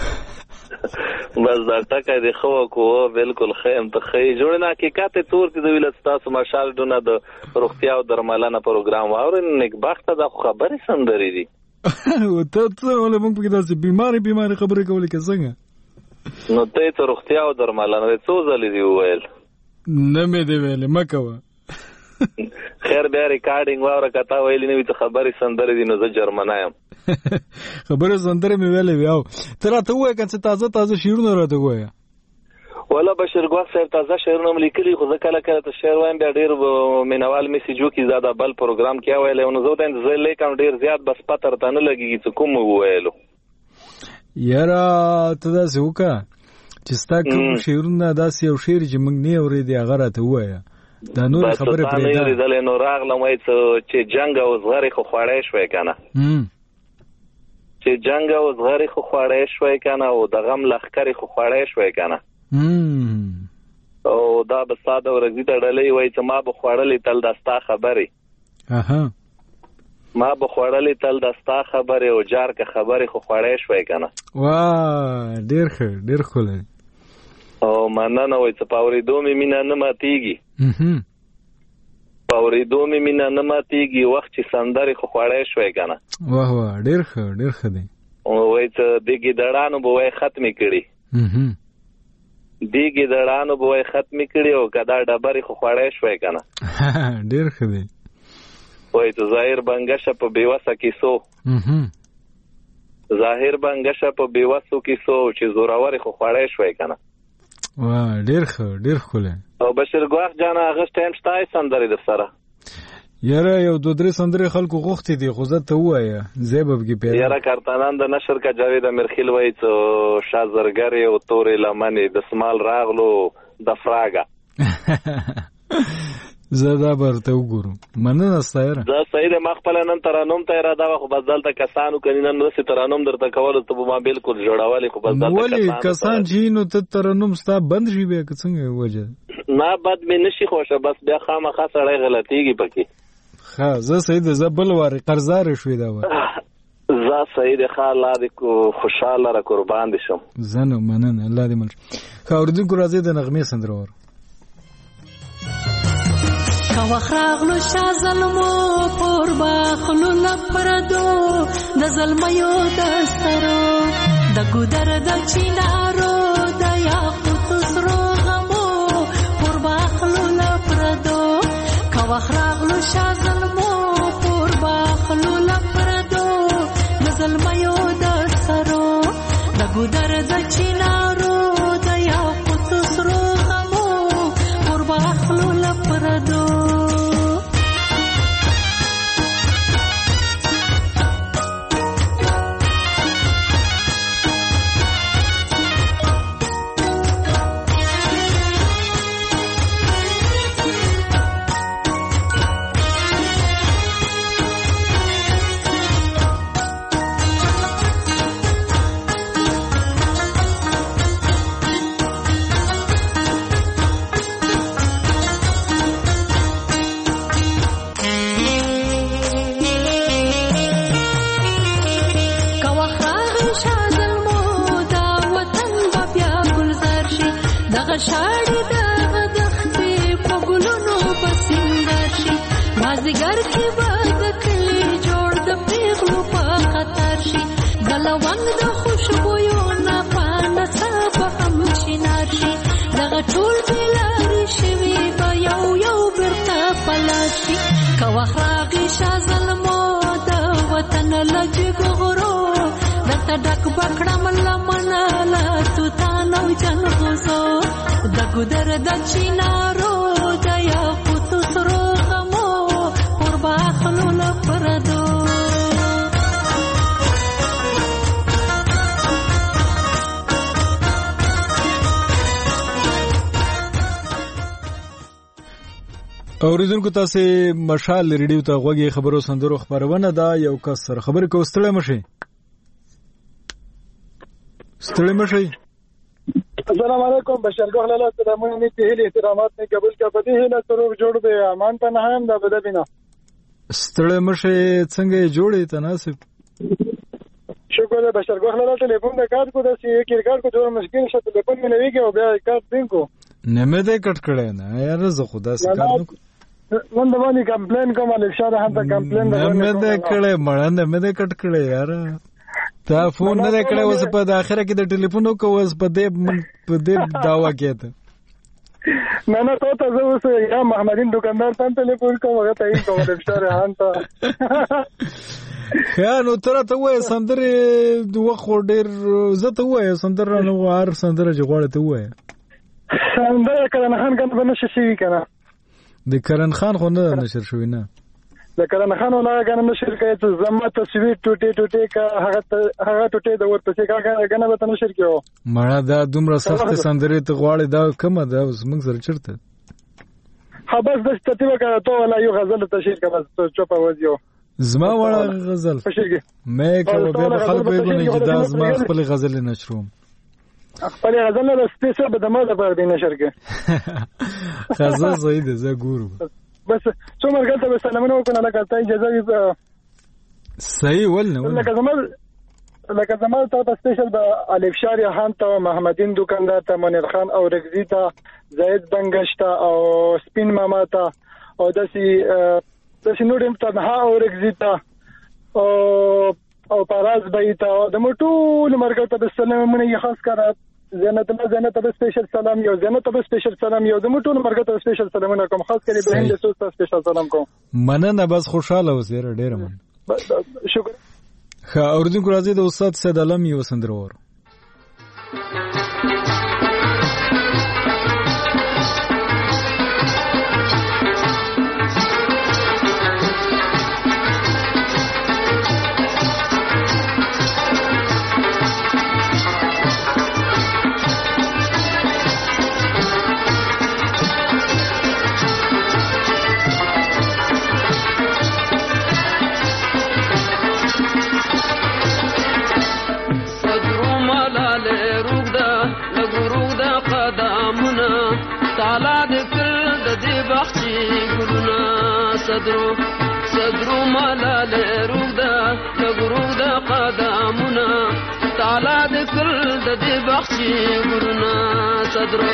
بس دا ټکه دی خو کو بالکل خیم ته خې جوړ نه حقیقت تور دي د ویلت تاسو ماشال دونه د روغتیا او درملنه پروګرام واورین نیک بخت د خبرې سندري دي او ته ولې موږ په داسې بیماری خبرې کولې که څنګه نو ته روغتیا او درملنه څو ځلې دی ویل نه مې دی ویل مکوه خیر بیا ریکارډینګ واوره کته ویلې نه وي ته خبرې سندرې دي نو زه جرمنی یم خبرې سندرې مې ویلې وي. او ته راته ووایه که څه تازه شعرونه راته ووایه. والا بشیر ګواښ صاحب تازه شعرونه م لیکلي خو زه کله کله ته شعر وایم بیا ډېر مینوال میسیج وکړي زه دا بل پروګرام کې ویلی نو زه ورته زه لیکم ډېر زیات بس پته راته نه لګېږي چې کوم وویلو. یاره ته داسې وکړه چې ستا کوم شعرونه داسې یو شعر چې موږ نه اورېدې هغه راته ووایه. دا نورې خبرې پرېږده. نه اورېدلی نو راغلم وایي چې جنګ او زغرې خو خوړی شوی که نه چې جنګ او زغرې خو خوړی شوی که نه او د غم لښکرې خو خوړی شوی که نه او دا به ستا د ورځي د ډلۍ وایي چې ما به خوړلې تل د ستا خبرې ما به خوړلې تل د ستا خبرې او جار که خبرې خو خوړی شوی که نه. واه ډېر ښه ډېر ښکلی. او مننه وایي چې په اورېدو مې مینه نه ماتېږي په اورېدو مې مینه نه ماتېږي وخت چې سندرې خو خوړی شوی که نه. واه واه ډېر ښه ډېر ښه دی. وایي چې د ګیدړانو به وایي ختمې کړي دی ګیدړانو به وایي ختمې کړي او که دا ډبرې خو خوړی شوی که نه. ډېر ښه دی. وایي چې ظاهر بنګشه په بېوسه کیسو ظاهر بنګشه په بېوسو کیسو چې زورورې خو خوړی شوی که نه. واه ډېر ښه ډېر ښکلی. او بشیر ګواښ جانه هغه ټایم شته سندرې در سره؟ یاره یو دو درې سندرې خلکو غوښتې دي خو زه ته ووایه ځای به پکې پیدا. یاره کارتنان د نشر که جاوید امیرخیل وایي چې شازرګرې او تورې لمنې د سمال راغلو د فراګه زه دا به ورته وګورم. مننه ستا یاره. زه صحیح دی ما خپله نن ترانوم ته اراده وه خو بس دلته کسانو که نن رسې ترانوم درته کولو ته به ما بلکل جوړولې خو بس دلته ولې کسان چې نو ته ترانوم ستا بند شي بیا که څنګه وجه نه بد مې نشي خوښه بس بیا خامخا سړی غلطېږي پکې. ښه زه صحیح دی زه بل وارې قرضدارې شوې دا وه زه صحیح دی ښه الله دې خوشحاله را قربان دې شم. زه نو مننه الله دې مل ښه. اورېدونکو راځئ د نغمې سندره وارو. که وخت راغلو شاه ظلمو پور باخلو لپردو د ظلمیو د سترو د ګودر د چینارو د یاقوتو سرو غمو پور باخلو لپردو که وخت راغلو شاه ظلمو پور باخلو لپردو د ظلمیو د سترو د ګودر د چینارو د یاقوتو سرو غمو پور باخلو لپردو شاړې دغه دښتې په ګلونو په سینګار شي مازدیګر کې به د کلي جوړ د پیغلو په خطر شي د لونګ د خوشبویو نه په نڅا به هم شینار شي دغه ټول بېلارې شوي به یو یو بېرته په لاس شي که وخت راغی شاه ظلمو د وطن له جګو غرو درته ډک به کړم لمنه له توتان او جلغوزو د ګودر د چینارو د یاقوتو سرو غمو پور باخلو لپردو اوریدونکو تاسو مشال ریډیو ته غوږی خبرو سندرو خبرونه دا یو کس سره خبرې کوستړې مشي ستړي مشي. السلام علیکم بشیر ګوهر لاله سلامونه نیتی هیله احترامات نه قبول کا پدې هیله سروغ جوړ به امان په نهام دا بده بنا ستړي مشي څنګه جوړې تناسب شکر بشیر ګوهر لاله ټلیفون د کار کو د سی کرکټ کو جوړ مشکل شته ټلیفون مې لويږي او بیا کار دین کو نه مې دې کټ کړه نه یار زه خدا سره کار نو نن د باندې کمپلین کوم الکشار هم ته کمپلین نه مې دې کړه مړه نه مې دې کټ کړه یار تا فون نه کړه اوس په اخره کې د ټلیفون کو اوس په دې داوا کېته نه ته زه اوس یا محمدین دکاندار ته ټلیفون کوم هغه ته یې کوم د بشار هان ته خیا نو تر ته وای سندره دوه خو ډیر زه ته وای سندره نو هر سندره جوړه ته وای سندره کرن خان کنه بنش شي کنه د کرن خان خو نه نشر شوی نه د کرن خان نه کنه نشر کوي ته زما تصویر ټوټه کا هغه ټوټه د ورته کا کنه به نشر کیو مړه دا دومره سخت سندره ته غواړي دا کومه ده اوس موږ سره چرته ها بس د ستتیو کا ته ولا یو غزل تشیر کا بس چوپا وځيو زما وړه غزل مې کوم به خلک به نه چې دا زما خپل غزل نشروم خپل غزل له سپیشل به د ما د پر دې نشر کې غزل زید زه ګورو بس څو مرګ ته سلامونه وکړه لکه ته اجازه صحیح ولنه لکه زمال ته سپیشل د الف شاری خان ته محمدین دکاندار ته منیر خان او رگزی ته زید بنگشت او سپین ماما ته او دسی نورم تنها او رگزی ته او پاراز بایتا د مټول مرګ ته سلامونه یې خاص کړه زینت ته سپیشل سلام یو زینت ته سپیشل سلام یو د مټول مرګ ته سپیشل سلامونه کوم خاص کړي به هند سوسته سپیشل سلام کوم مننه بس خوشاله اوسې ډیر من شکر ښه اوردونکو راځي د استاد سید علم یو سندره وره صدرو مالاله رودا لغرودا قدامنا تعالی د کل د دې بخشي ګورنا صدرو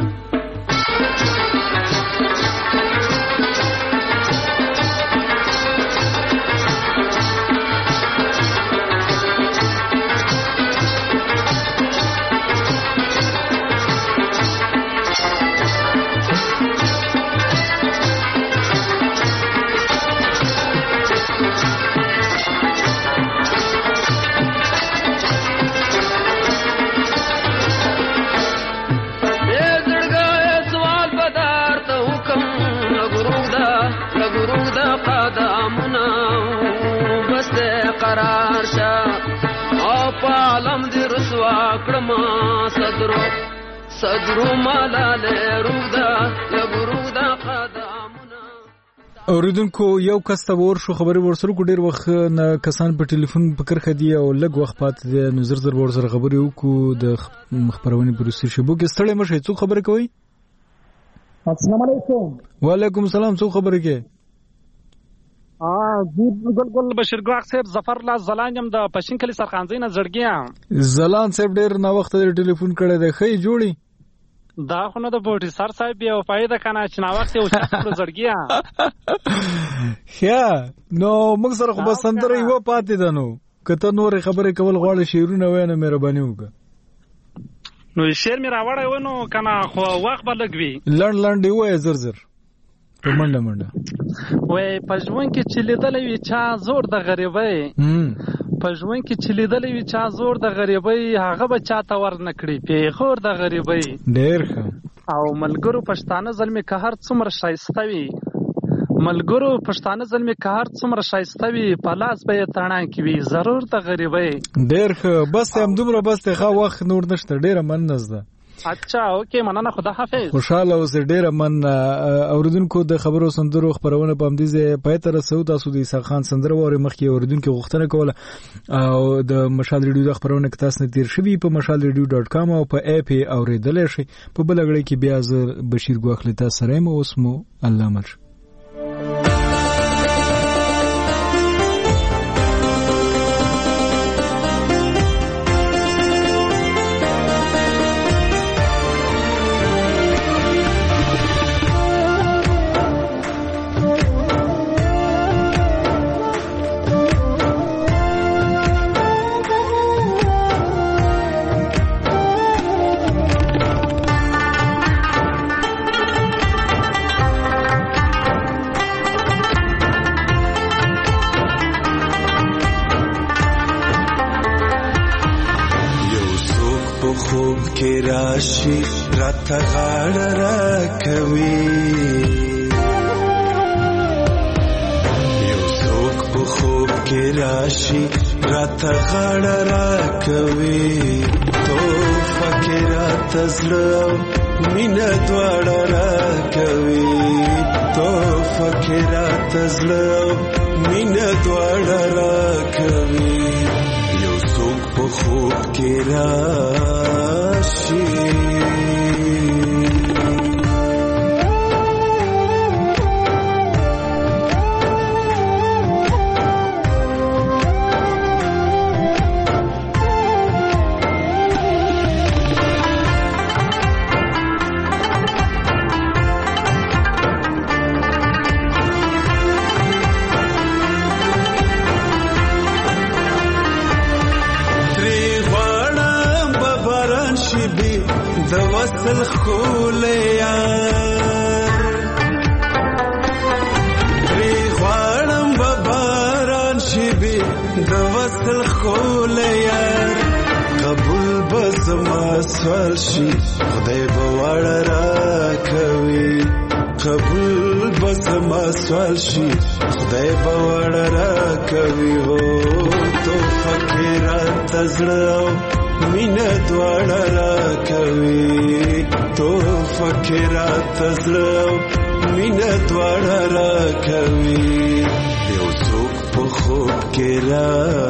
قرار شا او پالم دی رسوا کړما صدرو مالاله رودا لګرودا قدامنا اوریدونکو یو کس ته ورشو خبري ورسره کو ډیر وخت نه کسان په ټلیفون پکر خدي او لګ وخت پات د نظر زر ورسره خبري وکړو د مخبرونی پروسې شبو کې ستړي مشه څو خبري کوي السلام علیکم وعلیکم السلام څو خبري کوي جی ګل بشیر ګواخ صاحب ظفر الله زلان یم د پښین کلی سرخانځي نه زړګیا زلان صاحب ډیر نو وخت ټلیفون کړی دی خې جوړي دا خو نه د بوټي سر صاحب یو فائدہ کنه چې نو وخت یو شخص زړګیا خیا نو موږ سره خو بس اندر یو پاتې دنو کته نور خبرې کول غواړي شیرونه وینه مهرباني وکړه نو شیر می راوړی ونه کنه خو وخت بلګوي لړ وای زر په منډه وای پښون کې چې لیدلې وی چا زور د غریبۍ پښون کې چې لیدلې وی چا زور د غریبۍ هغه به چا ته ور نکړي په خور د غریبۍ ډېر ښه او ملګرو پښتانه ظلمي قهر څومره شایسته وي ملګرو پښتانه ظلمي قهر څومره شایسته وي په لاس به یې تڼان کې وي ضرور د غریبۍ ډېر ښه بس هم دومره بس ته خا وخت نور نشته ډېره مننه ده اچھا اوکے مننه خدا حافظ خوشاله اوسې ډېره من اوریدونکو د خبرو سندرو خبرونه په همدې پای تر سعود تاسو د عیسی خان سندره وره مخکې اوریدونکو غوښتنه کوله او د مشال ریډیو د خبرونه کې تاسو نه تیر شوی په mashalradio.com او په اپ اوریدل شي په بلګړی کې بیا ز بشیر ګواخلی تاسو سره مو اوسمو الله مرش خوب کې راشي راته غاړه راکوي یو څوک په خوب کې راشي راته غاړه راکوي توفه کې راته زړه مینه دواړه راکوي توفه کې راته زړه مینه دواړه راکوي یو څوک په خوب کې راشي د وصل خولیار پری غواړم به باران شي بي د وصل خولیار قبول به زما سوال شي خدای به وړه راکوي قبول به زما سوال شي خدای به وړه راکوي هو توفه کې راته زړه مینه دواړه راکوي توفه کې راته زړه مینه دواړه راکوي یو څوک په خوب کې